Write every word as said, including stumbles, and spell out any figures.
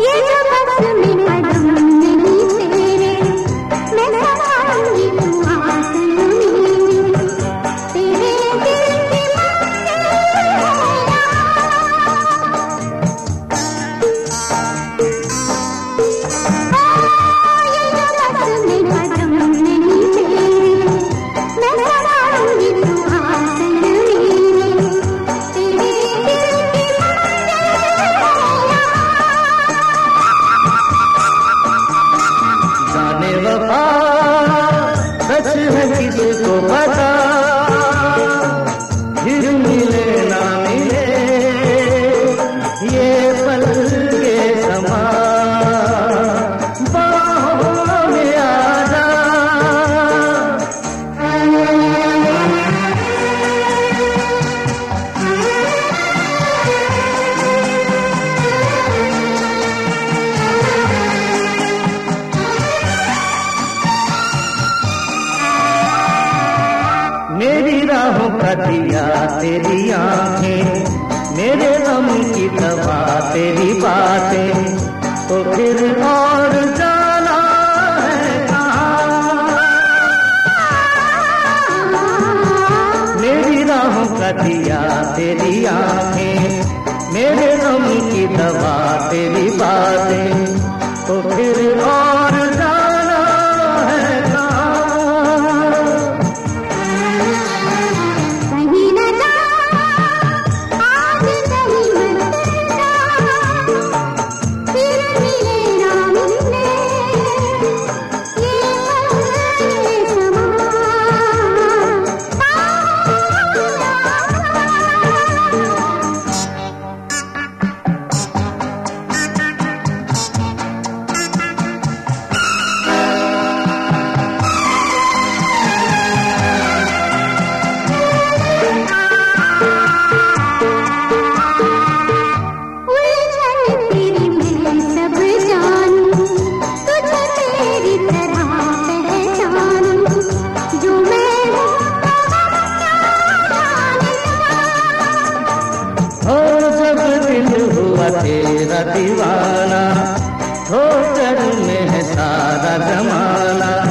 ये जो बस में कदम नहीं तेरे, मैं संभालूंगी तू आसन में, तेरे दिल की किसको पता फिर मिले ना मिले ये पल के समा बाहों में आजा। मेरी राहों का दिया तेरी आंखें, मेरे गम की दवा तेरी बातें, तो फिर और जाना है कहाँ। मेरी राहों का दिया तेरी आंखें, मेरे गम की दवा तेरी बातें, तो फिर और जाना है कहाँ। तेरा दीवाना ठोकर में है सारा जमाना।